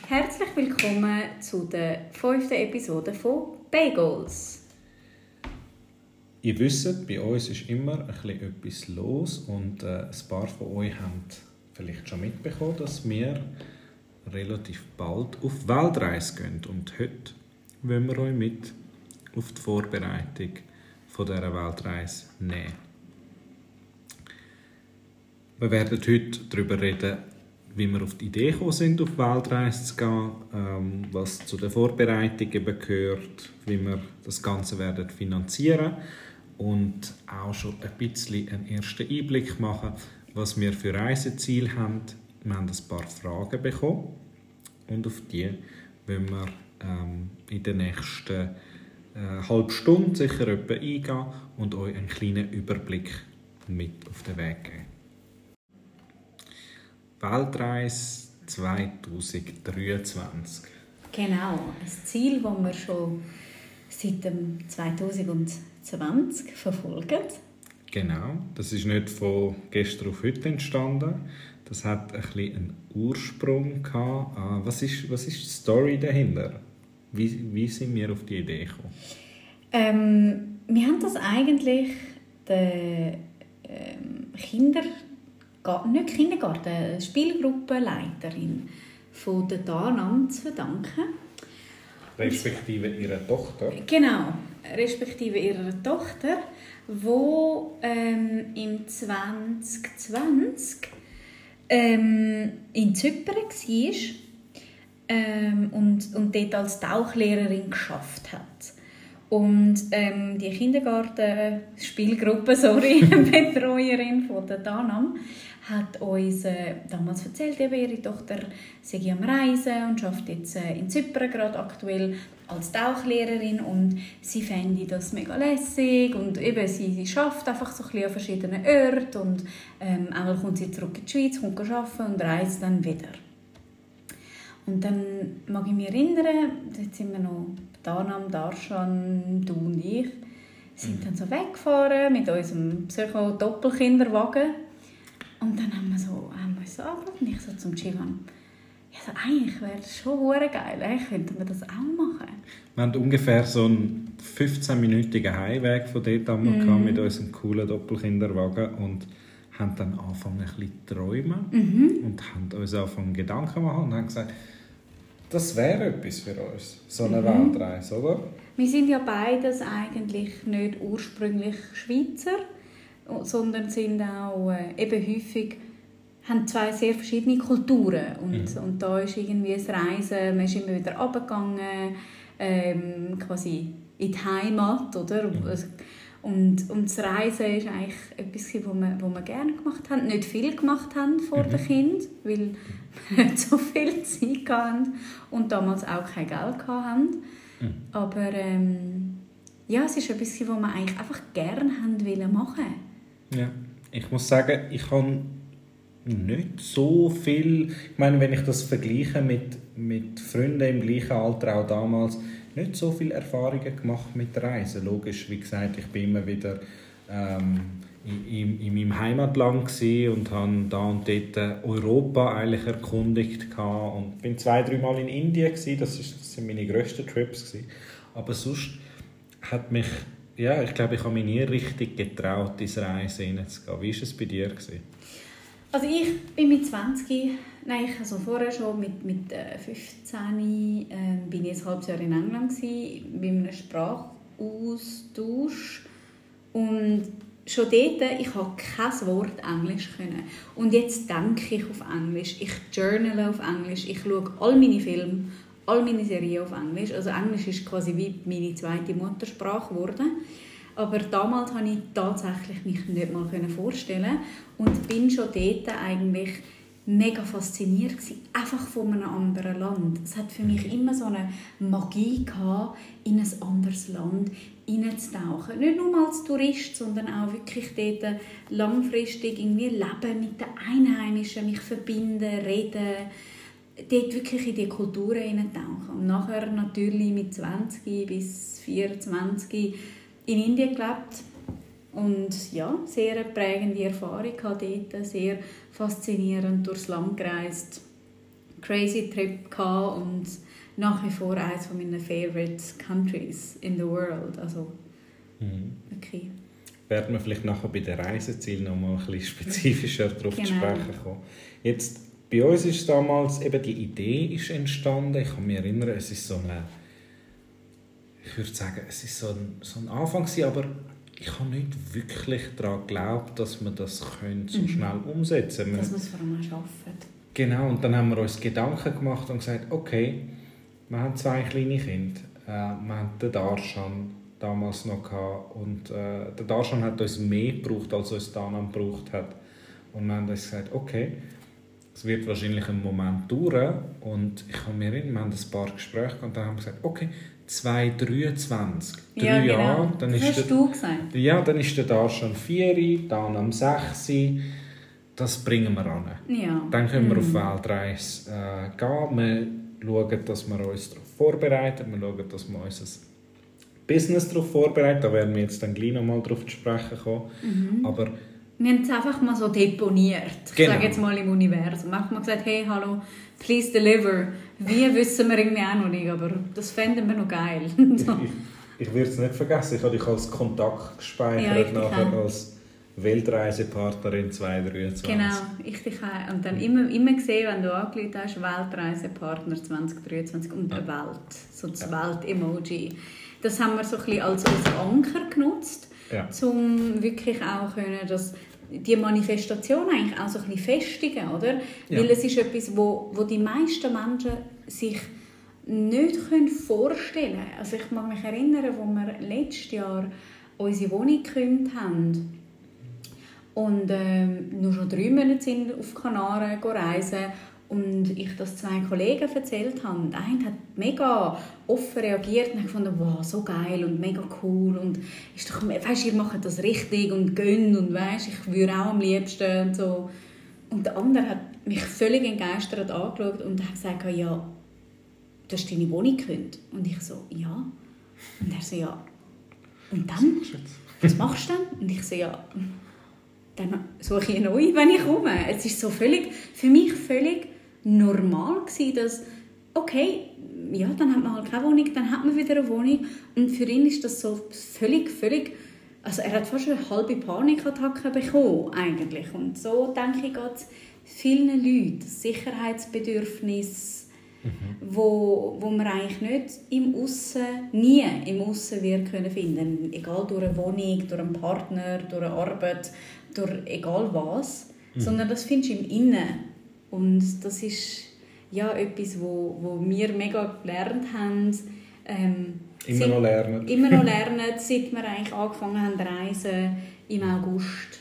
Herzlich willkommen zu der 5. Episode von Bagels. Ihr wisst, bei uns ist immer etwas los und ein paar von euch haben vielleicht schon mitbekommen, dass wir relativ bald auf Weltreise gehen. Und heute wollen wir euch mit auf die Vorbereitung von dieser Weltreise nehmen. Wir werden heute darüber reden, wie wir auf die Idee gekommen sind, auf Weltreise zu gehen, was zu der Vorbereitung gehört, wie wir das Ganze werden finanzieren und auch schon ein bisschen einen ersten Einblick machen, was wir für Reiseziele haben. Wir haben ein paar Fragen bekommen und auf die wollen wir in der nächsten halben Stunde sicher etwa eingehen und euch einen kleinen Überblick mit auf den Weg geben. Weltreise 2023. Genau, ein Ziel, das wir schon seit 2020 verfolgen. Genau, das ist nicht von gestern auf heute entstanden. Das hat ein bisschen einen Ursprung gehabt. Was ist die Story dahinter? Wie sind wir auf die Idee gekommen? Wir haben das eigentlich der Spielgruppenleiterin von der Danam zu verdanken. Respektive ihrer Tochter. Genau, respektive ihrer Tochter, die im 2020 in Zypern war und dort als Tauchlehrerin gearbeitet hat. Und die Kindergarten-Spielgruppe, Betreuerin von der Danam, hat uns damals erzählt, ihre Tochter sei am Reisen und arbeitet jetzt in Zypern gerade aktuell als Tauchlehrerin und sie fände das mega lässig und eben sie arbeitet einfach so ein bisschen an verschiedenen Orten und einmal kommt sie zurück in die Schweiz, kommt arbeiten und reist dann wieder. Und dann mag ich mich erinnern, jetzt sind wir noch Danam, Darshan, du und ich, sind dann so weggefahren mit unserem Doppelkinderwagen. Und dann haben wir uns so angeschaut und ich so zum Civan, eigentlich wäre das schon verdammt geil, eigentlich könnten wir das auch machen. Wir hatten ungefähr so einen 15-minütigen Heimweg von dort mit unserem coolen Doppelkinderwagen und haben dann angefangen ein bisschen zu träumen und haben uns angefangen Gedanken zu machen und haben gesagt, das wäre etwas für uns, so eine Weltreise, oder? Wir sind ja beides eigentlich nicht ursprünglich Schweizer, sondern sind auch eben häufig, haben zwei sehr verschiedene Kulturen. Und da ist irgendwie das Reisen, man ist immer wieder runtergegangen, quasi in die Heimat, oder? Und das Reisen ist eigentlich etwas, was wir gerne gemacht haben. Nicht viel gemacht haben vor dem Kind, weil wir nicht so viel Zeit hatten und damals auch kein Geld hatten. Aber es ist etwas, was wir eigentlich einfach gerne machen wollten. Ja, ich muss sagen, ich habe nicht so viel, ich meine, wenn ich das vergleiche mit Freunden im gleichen Alter, auch damals, nicht so viele Erfahrungen gemacht mit Reisen. Logisch, wie gesagt, ich bin immer wieder in meinem Heimatland und habe da und dort Europa eigentlich erkundigt und bin 2-3 Mal in Indien gewesen. Das sind meine grössten Trips gewesen. Aber sonst hat mich, ich glaube, ich habe mich nie richtig getraut, ins Reisen hineinzugehen. Wie war es bei dir gewesen? Also ich bin mit 20, vorher schon mit 15 bin ich ein halbes Jahr in England gewesen, bei einem Sprachaustausch und schon dort, ich habe kein Wort Englisch können. Und jetzt denke ich auf Englisch, ich journale auf Englisch, ich schaue all meine Filme, all meine Serien auf Englisch. Also Englisch ist quasi wie meine zweite Muttersprache geworden. Aber damals konnte ich tatsächlich mich nicht mal vorstellen und bin schon dort eigentlich mega fasziniert gewesen, einfach von einem anderen Land. Es hat für mich immer so eine Magie gehabt, in ein anderes Land hineinzutauchen. Nicht nur als Tourist, sondern auch wirklich dort langfristig irgendwie leben mit den Einheimischen, mich verbinden, reden, dort wirklich in die Kulturen hineintauchen. Und nachher natürlich mit 20 bis 24 in Indien gelebt und sehr eine prägende Erfahrung hatte dort, sehr faszinierend durchs Land gereist, crazy Trip gehabt und nach wie vor eines meiner favorite countries in the world. Also, wirklich. Werden wir vielleicht nachher bei den Reisezielen noch mal ein bisschen spezifischer darauf zu sprechen kommen. Jetzt, bei uns ist damals eben die Idee ist entstanden. Ich kann mich erinnern, es ist so eine, ich würde sagen, es ist so ein Anfang gewesen, aber ich habe nicht wirklich daran geglaubt, dass wir das so schnell umsetzen können. Dass wir es vor allem schaffen. Genau, und dann haben wir uns Gedanken gemacht und gesagt, okay, wir haben 2 kleine Kinder. Wir haben den Darshan damals noch gehabt. Und der Darshan hat uns mehr gebraucht, als uns Danan gebraucht hat. Und wir haben uns gesagt, okay, es wird wahrscheinlich einen Moment dauern. Und ich kann mich erinnern, wir haben ein paar Gespräche gehabt und dann haben wir gesagt, okay, 2023, 3 ja, genau. Jahre. Dann das hast du gesagt. Ja, dann ist der Darshan 4, Danan 6. Das bringen wir an. Ja. Dann können wir auf Weltreise gehen. Wir schauen, dass wir uns darauf vorbereiten. Wir schauen, dass wir unser Business darauf vorbereiten. Da werden wir jetzt dann gleich noch mal darauf zu sprechen kommen. Aber wir haben es einfach mal so deponiert. Genau. Ich sage jetzt mal im Universum. Wir haben mal gesagt, hey, hallo, please deliver. Wie wissen wir irgendwie auch noch nicht, aber das fänden wir noch geil. So. Ich werde es nicht vergessen. Ich habe dich als Kontakt gespeichert, nachher als Weltreisepartnerin 2023. Genau, ich dich auch. Und dann immer gesehen, wenn du angerufen hast, Weltreisepartner 2023 und eine Welt, so das Welt-Emoji. Das haben wir so ein bisschen als Anker genutzt, um wirklich auch können, dass die Manifestation eigentlich auch so ein bisschen festigen, oder? Ja. Weil es ist etwas, wo die meisten Menschen sich nicht vorstellen können. Also ich mag mich erinnern, wo wir letztes Jahr unsere Wohnung gekündigt haben und nur schon 3 Monate sind auf Kanaren reisen und ich das 2 Kollegen erzählt habe. Der eine hat mega offen reagiert und hat gefunden, wow, so geil und mega cool und ist doch, weißt, ihr macht das richtig und gönnt und weißt, ich würde auch am liebsten und so. Und der andere hat mich völlig entgeistert angeschaut und hat gesagt, ja, du hast deine Wohnung gekündigt. Und ich so, ja. Und er so, ja. Und dann? Was machst du dann? Und ich so, ja. Dann suche ich eine neue, wenn ich komme. Es war so für mich völlig normal gewesen, dass, okay, ja, dann hat man halt keine Wohnung, dann hat man wieder eine Wohnung. Und für ihn ist das so völlig, also er hat fast eine halbe Panikattacke bekommen, eigentlich. Und so, denke ich, geht es vielen Leuten, das Sicherheitsbedürfnis, wo man eigentlich nicht nie im Aussen wird können finden, egal durch eine Wohnung, durch einen Partner, durch eine Arbeit, durch egal was, sondern das findest du im Innen. Und das ist ja etwas, wo wir mega gelernt haben. Immer noch lernen, seit wir eigentlich angefangen haben zu reisen im August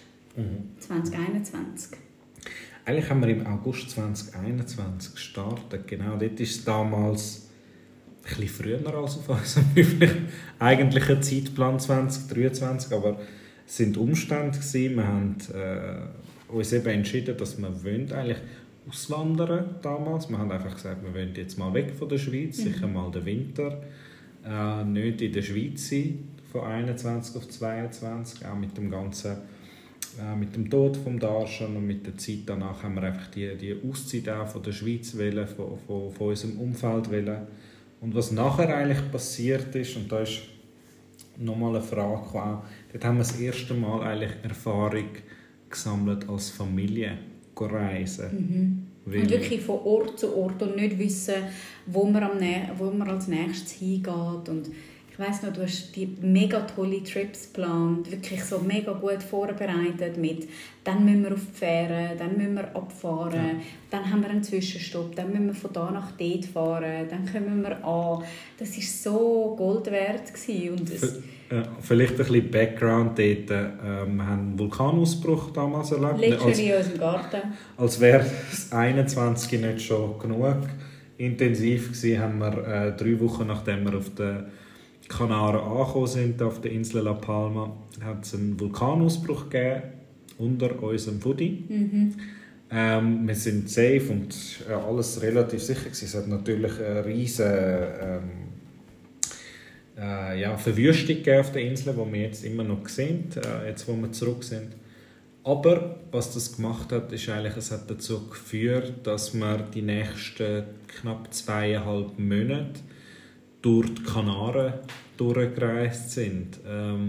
2021. Eigentlich haben wir im August 2021 gestartet. Genau, dort ist es damals ein bisschen früher als auf unserem eigentlichen Zeitplan 2023, aber es sind Umstände gewesen. Wir haben uns eben entschieden, dass wir eigentlich auswandern damals. Wir haben einfach gesagt, wir wollen jetzt mal weg von der Schweiz, sicher mal den Winter nicht in der Schweiz sein, von 21 auf 22, auch mit dem ganzen mit dem Tod vom Darshan und mit der Zeit danach haben wir einfach die Auszeit auch von der Schweiz wählen, von unserem Umfeld wählen. Und was nachher eigentlich passiert ist, und da ist nochmal eine Frage gekommen, dort haben wir das erste Mal eigentlich Erfahrung gesammelt als Familie, reisen. Und wirklich von Ort zu Ort und nicht wissen, wo man als nächstes hingeht. Und ich weiss noch, du hast die mega tolle Trips geplant, wirklich so mega gut vorbereitet mit, dann müssen wir auf die Fähre, dann müssen wir abfahren, dann haben wir einen Zwischenstopp, dann müssen wir von da nach dort fahren, dann kommen wir an. Das war so Gold wert gewesen. Und vielleicht ein bisschen Background dort. Wir haben einen Vulkanausbruch damals erlebt. Literally in unserem Garten. Als wäre das 21 nicht schon genug intensiv gewesen, haben wir 3 Wochen, nachdem wir auf den Kanaren angekommen sind, auf der Insel La Palma, hat es einen Vulkanausbruch gegeben unter unserem Foodie. Wir sind safe und alles relativ sicher gewesen. Es hat natürlich eine riesige Verwüstung gegeben auf der Insel, die wir jetzt immer noch sehen, jetzt wo wir zurück sind. Aber was das gemacht hat, ist eigentlich, es hat dazu geführt, dass wir die nächsten knapp 2,5 Monate durch die Kanaren durchgereist sind.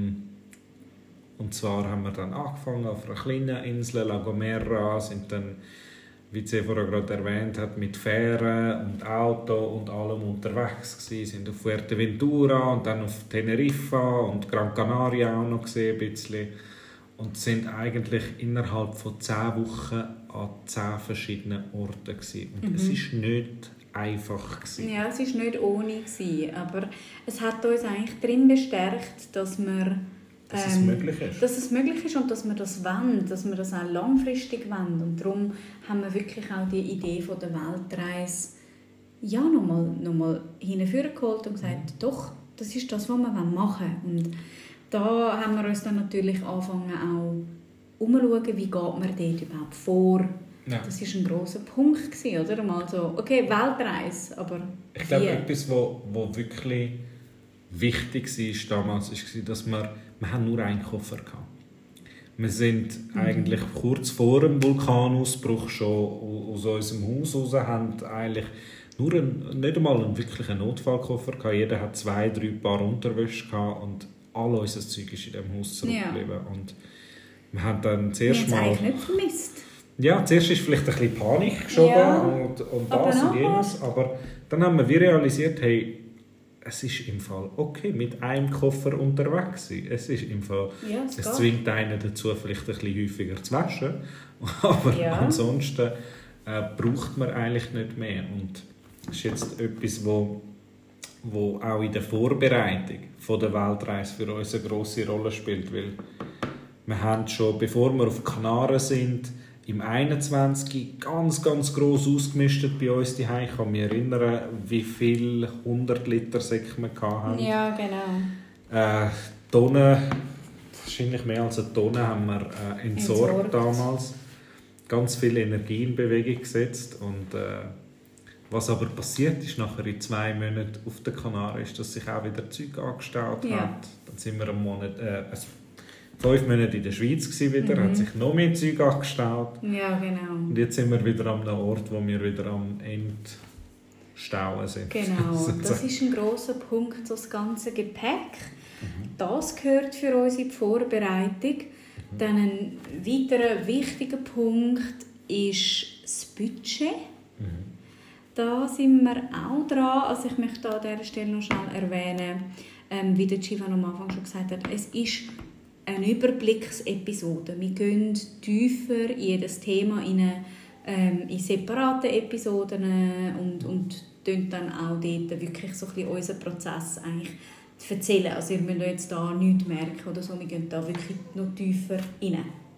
Und zwar haben wir dann angefangen auf einer kleinen Insel, La Gomera, sind dann, wie sie vorher gerade erwähnt hat, mit Fähren und Auto und allem unterwegs gewesen, sind auf Fuerteventura und dann auf Teneriffa und Gran Canaria auch noch gesehen, ein bisschen. Und sind eigentlich innerhalb von 10 Wochen an 10 verschiedenen Orten gewesen. Und es war nicht einfach gewesen. Ja, es war nicht ohne gewesen, aber es hat uns eigentlich darin bestärkt, dass wir dass es möglich ist. Dass es möglich ist und dass wir das wollen, dass wir das auch langfristig wollen. Und darum haben wir wirklich auch die Idee von der Weltreise ja, nochmal hingeholt und gesagt, doch, das ist das, was wir machen wollen. Und da haben wir uns dann natürlich angefangen, auch umzuschauen, wie geht man dort überhaupt vor. Ja. Das war ein grosser Punkt, oder? Mal so, okay, Weltreise, aber ich glaube, etwas, was wirklich wichtig war damals, war, dass wir nur einen Koffer hatten. Wir sind eigentlich kurz vor dem Vulkanausbruch schon aus unserem Haus raus, haben eigentlich nicht einmal einen wirklichen Notfallkoffer gehabt. Jeder hat 2-3 Paar Unterwäsche gehabt und all unser Zeug ist in diesem Haus zurückgeblieben. Ja. Und wir haben dann zuerst mal... eigentlich nicht vermisst. Ja, zuerst ist vielleicht ein bisschen Panik geschoben und das und jenes. Aber dann haben wir realisiert, hey, es ist im Fall okay, mit einem Koffer unterwegs sein. Es ist im Fall... Ja, es zwingt einen dazu, vielleicht ein bisschen häufiger zu waschen. Aber ansonsten braucht man eigentlich nicht mehr. Und das ist jetzt etwas, wo auch in der Vorbereitung von der Weltreise für uns eine grosse Rolle spielt. Weil wir haben schon, bevor wir auf Kanaren sind, im 21 ganz, ganz gross ausgemistet bei uns daheim. Ich kann mich erinnern, wie viele 100 Liter Säcke wir hatten. Ja, genau. Tonnen, wahrscheinlich mehr als eine Tonne, haben wir entsorgt damals. Ganz viel Energie in Bewegung gesetzt. Und was aber passiert ist nachher in 2 Monaten auf den Kanaren, ist, dass sich auch wieder Zeug angestaut hat. Dann sind wir einen Monat... 5 Monate in der Schweiz wieder, hat sich noch mehr Zeug angestaut. Ja, genau. Und jetzt sind wir wieder an einem Ort, wo wir wieder am Endstauen sind. Genau, das ist ein grosser Punkt, das ganze Gepäck. Das gehört für uns in die Vorbereitung. Dann ein weiterer wichtiger Punkt ist das Budget. Da sind wir auch dran. Also ich möchte an dieser Stelle noch schnell erwähnen, wie der Civan am Anfang schon gesagt hat, es ist eine Überblicksepisode. Wir gehen tiefer in jedes Thema in separate Episoden und dann auch dort wirklich so ein bisschen unseren Prozess eigentlich erzählen. Also ihr müsst jetzt da nichts merken oder so, wir gehen da wirklich noch tiefer rein.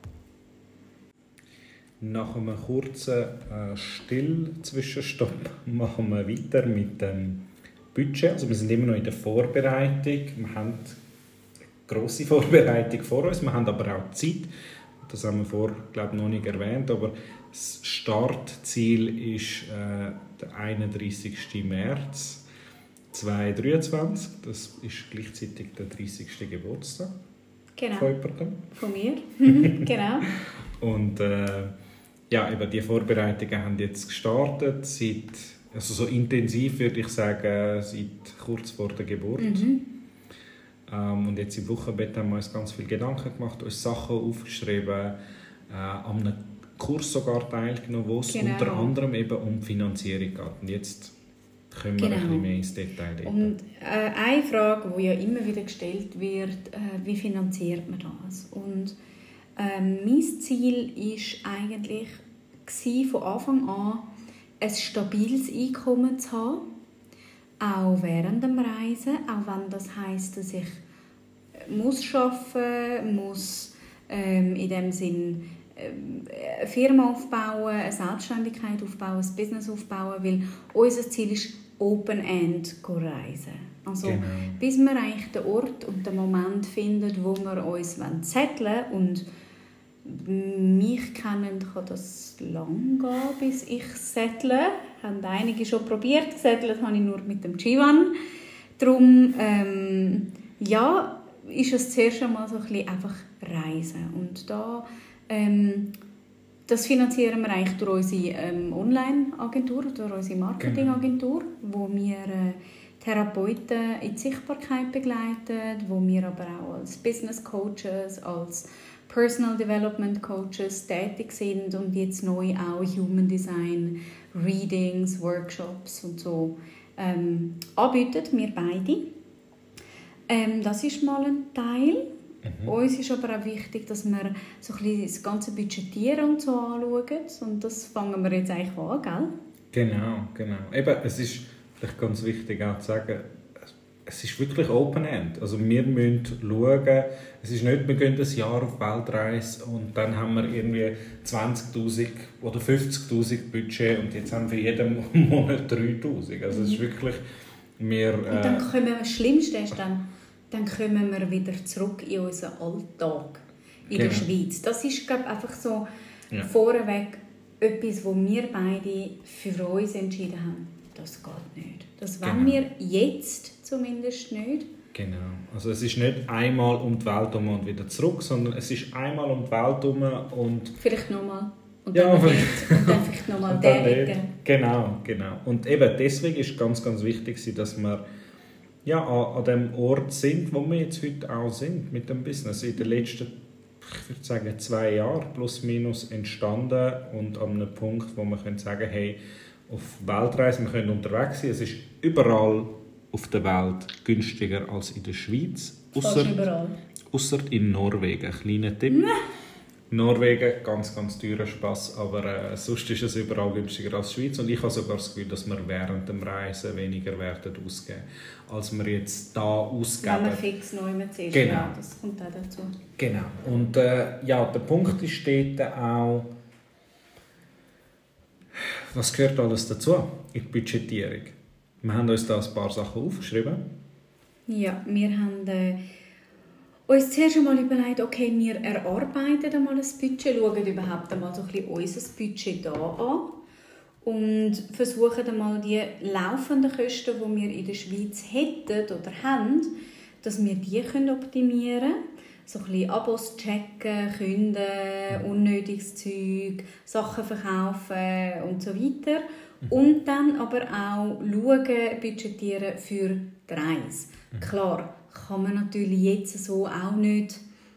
Nach einem kurzen Zwischenstopp machen wir weiter mit dem Budget. Also wir sind immer noch in der Vorbereitung. Wir haben grosse Vorbereitung vor uns. Wir haben aber auch Zeit. Das haben wir vorher, glaube ich, noch nicht erwähnt. Aber das Startziel ist der 31. März 2023. Das ist gleichzeitig der 30. Geburtstag. Genau. Von jemandem. Von mir. Genau. Und eben die Vorbereitungen haben jetzt gestartet. Also so intensiv würde ich sagen, seit kurz vor der Geburt. Und jetzt im Wochenbett haben wir uns ganz viele Gedanken gemacht, uns Sachen aufgeschrieben, an einem Kurs sogar teilgenommen, wo es unter anderem eben um die Finanzierung geht. Und jetzt können wir ein bisschen mehr ins Detail gehen. Und eine Frage, die ja immer wieder gestellt wird, wie finanziert man das? Und mein Ziel war eigentlich von Anfang an, ein stabiles Einkommen zu haben, auch während dem Reisen, auch wenn das heisst, dass ich arbeiten muss, in dem Sinn eine Firma aufbauen, eine Selbstständigkeit aufbauen, ein Business aufbauen, weil unser Ziel ist Open-End reisen. Also bis wir eigentlich den Ort und den Moment finden, wo wir uns zetteln wollen. Und mich kennen, kann das lang gehen, bis ich settle. Haben einige schon probiert. Gesettelt habe ich nur mit dem Civan. Darum ist es zuerst einmal so ein bisschen einfach reisen. Und da Das finanzieren wir eigentlich durch unsere Online-Agentur, durch unsere Marketingagentur, wo wir Therapeuten in die Sichtbarkeit begleiten, wo wir aber auch als Business Coaches, als Personal Development Coaches tätig sind und jetzt neu auch Human Design, Readings, Workshops und so anbieten, wir beide. Das ist mal ein Teil. Uns ist aber auch wichtig, dass wir so ein bisschen das ganze Budgetieren und so anschauen. Und das fangen wir jetzt eigentlich an, gell? Genau. Eben, es ist vielleicht ganz wichtig auch zu sagen, es ist wirklich Open-End. Also wir müssen schauen, es ist nicht, wir gehen ein Jahr auf Weltreise und dann haben wir irgendwie 20'000 oder 50'000 Budget und jetzt haben wir jeden Monat 3'000. Also es ist wirklich... Und dann kommen wir, das Schlimmste ist dann kommen wir wieder zurück in unseren Alltag in der Schweiz. Das ist, glaube ich, einfach so vorweg etwas, wo wir beide für uns entschieden haben, das geht nicht. Das wollen wir jetzt zumindest nicht. Genau. Also es ist nicht einmal um die Welt herum und wieder zurück, sondern es ist einmal um die Welt herum und... Vielleicht nochmal. Und dann vielleicht nochmal der. Genau. Und eben deswegen ist ganz, ganz wichtig, dass wir an dem Ort sind, wo wir jetzt heute auch sind mit dem Business. In den letzten, ich würde sagen, 2 Jahren plus minus entstanden und an einem Punkt, wo wir können sagen, hey, auf Weltreise, wir können unterwegs sein. Es ist überall auf der Welt günstiger als in der Schweiz. Ausser in Norwegen. Kleiner Tipp. Norwegen, ganz, ganz teurer Spass, aber sonst ist es überall günstiger als die Schweiz. Und ich habe sogar das Gefühl, dass wir während dem Reisen weniger werden ausgeben, als wir jetzt hier ausgeben. Wenn man fix neu mit ist, genau. Das kommt auch dazu. Genau. Und der Punkt ist dort auch, was gehört alles dazu in die Budgetierung? Wir haben uns da ein paar Sachen aufgeschrieben. Ja, wir haben... uns zuerst einmal überlegt, okay, wir erarbeiten einmal ein Budget, schauen überhaupt einmal so ein bisschen unser Budget hier an und versuchen einmal die laufenden Kosten, die wir in der Schweiz hätten oder haben, dass wir die optimieren können. So ein bisschen Abos checken, künden, unnötiges Zeug, Sachen verkaufen und so weiter. Und dann aber auch schauen, budgetieren für die Reise. Klar, kann man natürlich jetzt so auch nicht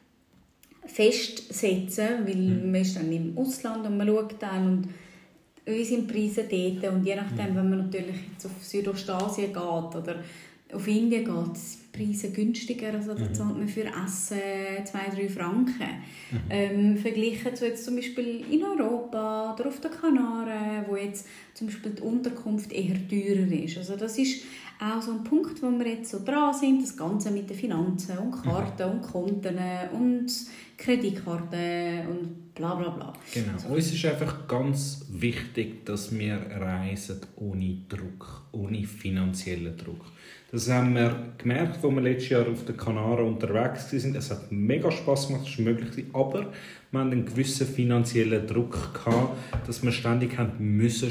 festsetzen, weil man ist dann im Ausland und man schaut dann und wie sind die Preise dort und je nachdem, wenn man natürlich jetzt auf Südostasien geht oder auf Indien geht, sind die Preise günstiger, also da zahlt man für Essen 2-3 Franken. Verglichen zu jetzt zum Beispiel in Europa oder auf den Kanaren, wo jetzt zum Beispiel die Unterkunft eher teurer ist. Also das ist auch so ein Punkt, wo wir jetzt so dran sind, das Ganze mit den Finanzen und Karten und Konten und Kreditkarten und bla bla bla. Genau. Uns ist einfach ganz wichtig, dass wir reisen ohne Druck, ohne finanziellen Druck. Das haben wir gemerkt, als wir letztes Jahr auf den Kanaren unterwegs waren. Es hat mega Spass gemacht, es war möglich, aber wir hatten einen gewissen finanziellen Druck gehabt, dass wir ständig arbeiten müssen.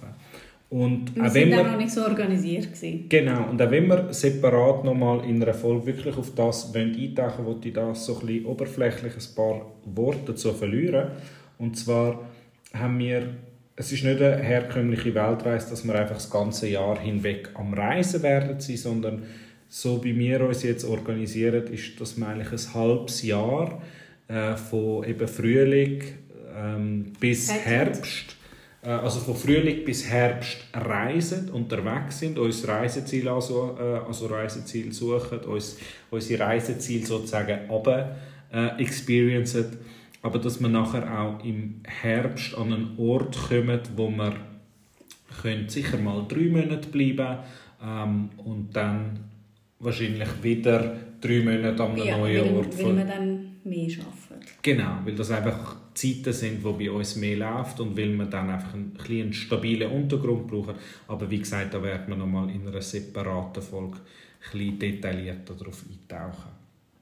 Und wir waren auch noch nicht so organisiert. Genau, und auch wenn wir separat nochmal in einer Folge wirklich auf das eintauchen wollen, ich da so ein bisschen oberflächlich ein paar Worte dazu verlieren. Und zwar haben wir, es ist nicht eine herkömmliche Weltreise, dass wir einfach das ganze Jahr hinweg am Reisen werden sein, sondern so wie wir uns jetzt organisieren, ist, dass wir eigentlich ein halbes Jahr von eben Frühling bis Herbst, also von Frühling bis Herbst reisen, unterwegs sind, uns Reiseziel Reiseziel suchen, uns unsere Reiseziele sozusagen experiencen, aber dass wir nachher auch im Herbst an einen Ort kommen, wo wir sicher mal 3 Monate bleiben und dann wahrscheinlich wieder 3 Monate an einem neuen Ort. Weil wir dann mehr arbeiten. Genau, weil das einfach Zeiten sind, wo bei uns mehr läuft und weil wir dann einfach einen stabilen Untergrund brauchen. Aber wie gesagt, da werden wir nochmal in einer separaten Folge ein bisschen detaillierter darauf eintauchen.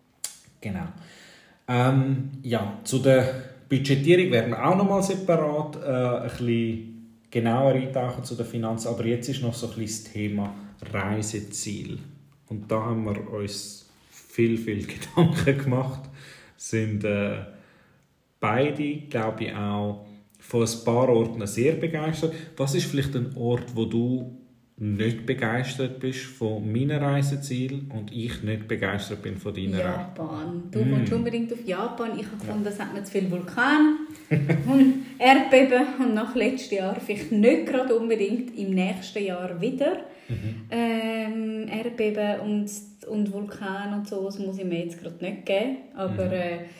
Genau. Zu der Budgetierung werden wir auch nochmal separat ein bisschen genauer eintauchen zu den Finanzen. Aber jetzt ist noch so ein bisschen das Thema Reiseziel. Und da haben wir uns viel Gedanken gemacht, sind beide, glaube ich, auch von ein paar Orten sehr begeistert. Was ist vielleicht ein Ort, wo du nicht begeistert bist von meinen Reisezielen und ich nicht begeistert bin von deiner? Japan. Du kommst unbedingt auf Japan. Ich habe gefunden, das hat mir zu viel Vulkan und Erdbeben und nach letztem Jahr vielleicht nicht gerade unbedingt im nächsten Jahr wieder. Erdbeben und Vulkan und so, das muss ich mir jetzt gerade nicht geben. Aber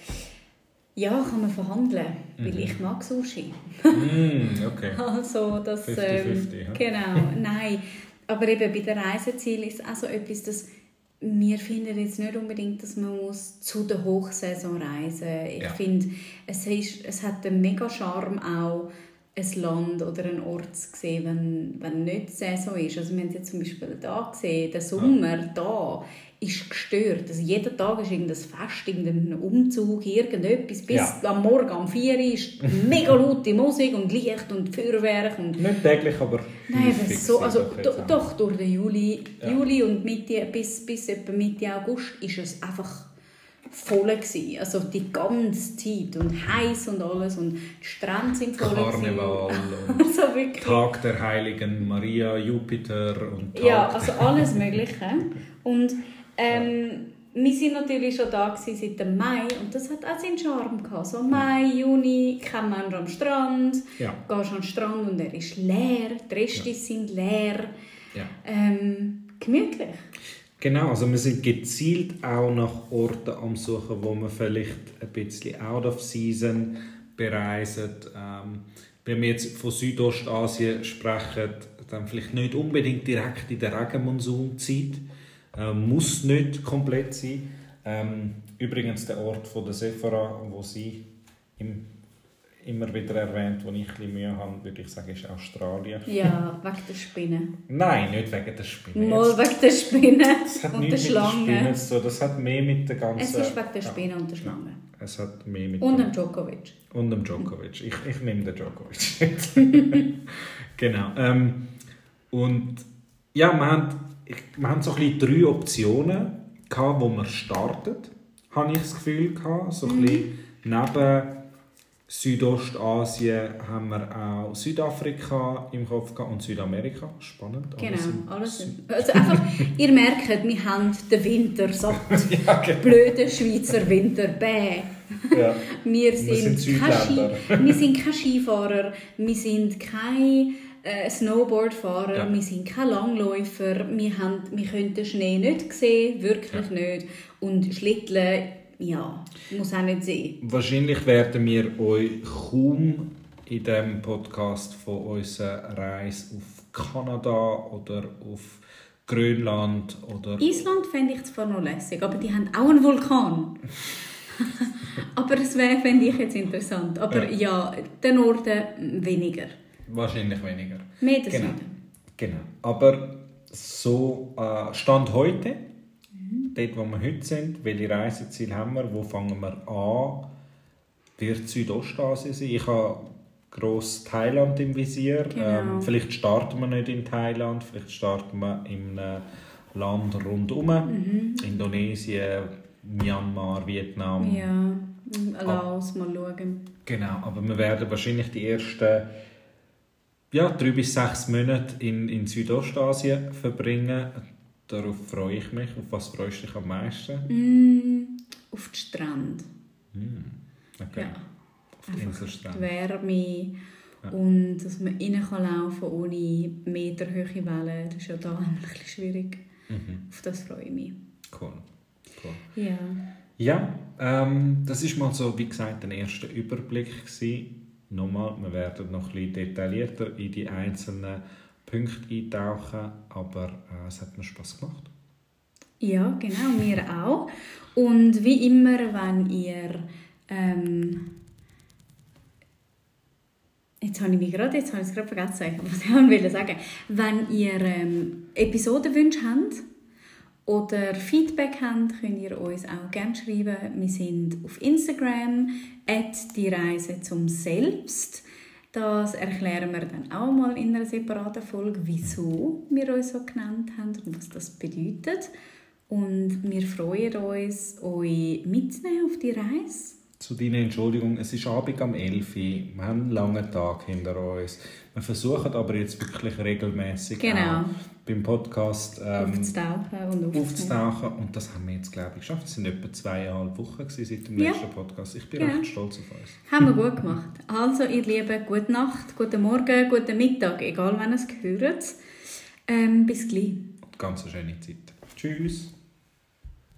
ja, kann man verhandeln, weil ich mag Sushi. Okay. Also das 50-50, ja. Genau, nein. Aber eben bei den Reisezielen ist es auch so etwas, dass wir finden jetzt nicht unbedingt, dass man muss zu der Hochsaison reisen muss. Ich finde, es hat einen mega Charme auch, ein Land oder einen Ort zu sehen, wenn nicht Saison ist. Also wir haben jetzt zum Beispiel da gesehen, der Sommer da ist gestört. Also jeden Tag ist irgendein Fest, irgendein Umzug, irgendetwas. Bis am Morgen um 4 Uhr ist mega laute Musik und Licht und Feuerwerk. Und nicht täglich, aber nein, so, also doch durch den Juli und bis etwa Mitte August ist es einfach voll gewesen. Also die ganze Zeit und heiß und alles und die Strände sind voll Karneval und also wirklich. Tag der Heiligen Maria, Jupiter und Tag. Ja, also alles Mögliche. Und wir sind natürlich schon da seit dem Mai und das hat auch seinen Charme gehabt. So Mai, Juni, kein Mensch am Strand, gehst an den Strand und er ist leer, die Reste sind leer. Ja. Gemütlich. Genau, also wir sind gezielt auch nach Orten am Suchen, wo man vielleicht ein bisschen out of season bereisen. Wenn wir jetzt von Südostasien sprechen, dann vielleicht nicht unbedingt direkt in der Regenmonsunzeit. Muss nicht komplett sein. Übrigens der Ort von der Sephora, wo sie immer wieder erwähnt, wo ich ein bisschen Mühe habe, würde ich sagen, ist Australien. Ja, wegen der Spinnen. Nein, nicht wegen der Spinnen. Mal wegen der Spinnen und der Schlange. Schlange. Das hat mehr mit der ganzen... Es ist wegen der Spinnen und der Schlange. Es hat mehr mit und dem Djokovic. Und dem Djokovic. Ich nehme den Djokovic. Genau. Und ja, wir haben so ein bisschen 3 Optionen gehabt, wo wir startet, habe ich das Gefühl gehabt. So ein bisschen neben Südostasien haben wir auch Südafrika im Kopf gehabt und Südamerika. Spannend. Genau, alles. Also einfach, ihr merkt, wir haben den Winter satt. Ja, genau. Blöder Schweizer Winter, bäh. Ja. Wir sind keine Skifahrer, wir sind keine Snowboardfahrer, ja. Wir sind keine Langläufer, wir können den Schnee nicht sehen, wirklich nicht. Und Schlitteln, ja, muss auch nicht sein. Wahrscheinlich werden wir euch kaum in diesem Podcast von unserer Reise auf Kanada oder auf Grönland oder... Island fände ich zwar noch lässig, aber die haben auch einen Vulkan. Aber das fände ich jetzt interessant. Aber ja, den Norden weniger. Wahrscheinlich weniger. Mehr das Süden. Genau. Aber so Stand heute, dort wo wir heute sind, welche Reiseziele haben wir, wo fangen wir an, wird Südostasien sein. Ich habe gross Thailand im Visier. Genau. Vielleicht starten wir nicht in Thailand, vielleicht starten wir in einem Land rundherum. Indonesien, Myanmar, Vietnam. Ja, Laos, mal schauen. Genau, aber wir werden wahrscheinlich die ersten 3 bis 6 Monate in Südostasien verbringen. Darauf freue ich mich. Auf was freust du dich am meisten? Auf den Strand. Okay. Ja. Auf den Inselstrand. Die Wärme und dass man rein laufen kann ohne meterhohe Wellen. Das ist ja da ein bisschen schwierig. Auf das freue ich mich. Cool. Ja. Ja, das war mal so, wie gesagt, ein erster Überblick gewesen. Nochmal, wir werden noch ein bisschen detaillierter in die einzelnen Punkte eintauchen, aber es hat mir Spass gemacht. Ja, genau, mir auch. Und wie immer, wenn ihr... Jetzt habe ich es gerade vergessen, was ich wollte sagen. Wenn ihr Episodenwünsche habt oder Feedback habt, könnt ihr uns auch gerne schreiben. Wir sind auf Instagram @diereise-zum-Selbst. Das erklären wir dann auch mal in einer separaten Folge, wieso wir uns so genannt haben und was das bedeutet. Und wir freuen uns, euch mitzunehmen auf die Reise zu deiner Entschuldigung, es ist Abend am 11 Uhr, wir haben einen langen Tag hinter uns. Wir versuchen aber jetzt wirklich regelmäßig beim Podcast aufzutauchen. Und das haben wir jetzt, glaube ich, geschafft. Es sind etwa 2,5 Wochen seit dem letzten Podcast. Ich bin recht stolz auf uns. Haben wir gut gemacht. Also, ihr Lieben, gute Nacht, guten Morgen, guten Mittag, egal wann ihr es hört. Bis gleich. Und ganz eine schöne Zeit. Tschüss.